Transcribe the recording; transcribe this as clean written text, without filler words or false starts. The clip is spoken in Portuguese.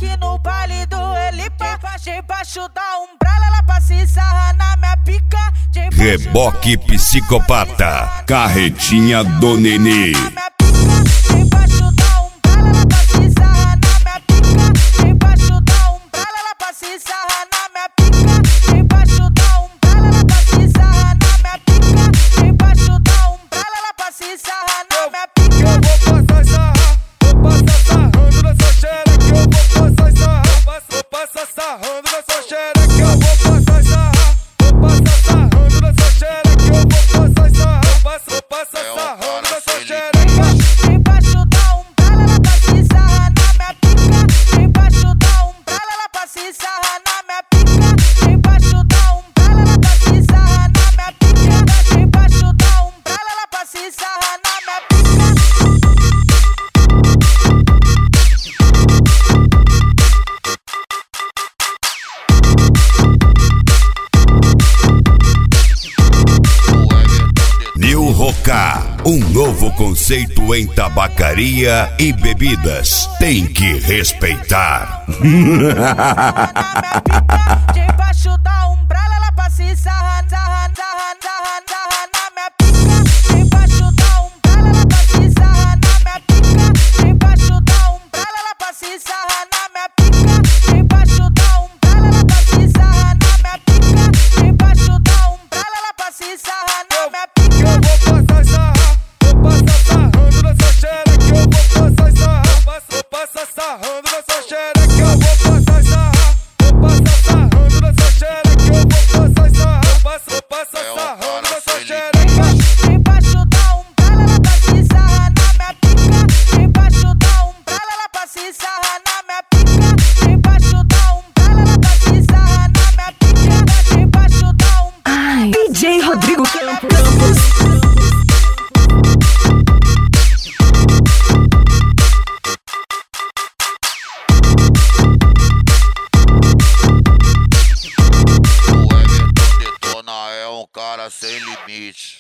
aqui no baile do Elipa. Debaixo da umbrella, ela passa e sarra na minha pica. Reboque psicopata, carretinha do Nenê. Debaixo da umbrella, ela passa e sarra na minha pica. Debaixo da umbrella, ela passa e sarra na minha pica. Debaixo da umbrella, ela passa e sarra na minha pica. Debaixo da umbrella, ela passa e sarra na minha pica. Eu vou passar sarrando nessa xereca. Eu vou passar sarrando, vou passar sarrando nessa xereca. Eu vou passar sarrando nessa xereca. Eu vou passar sarrando, vou passar sarrando nessa xereca. Debaixo da umbrella, ela passa e sarra na minha pica. Debaixo da umbrella, ela passa e sarra na minha pica. Debaixo da umbrella, ela passa e sarra na minha pica. Debaixo da umbrella, ela passa e sarra na minha pica. New Roca, um novo conceito em tabacaria e bebidas. Tem que respeitar. Debaixo da umbrella, ela passa e sarra na minha pica. Debaixo da umbrella, ela passa e sarra na minha pica. Debaixo da umbrella, ela passa e sarra na minha pica. Debaixo da umbrella, ela passa e sarra na minha pica. Debaixo da umbrella, ela passa e sarra na minha pica. Eu vou passar sarrando nessa xereca. Eu vou passar sarrando nessa xereca. Eu vou passar sarrando nessa xereca. Eu vou passar sarrando nessa xereca. Debaixo da umbrella, ela passa e sarra na minha pica. Debaixo da umbrella, ela passa e sarra na minha pica. Debaixo da umbrella, ela passa e sarra na minha pica. Debaixo da umbrella. DJ Rodrigo Campos. É um cara sem limite.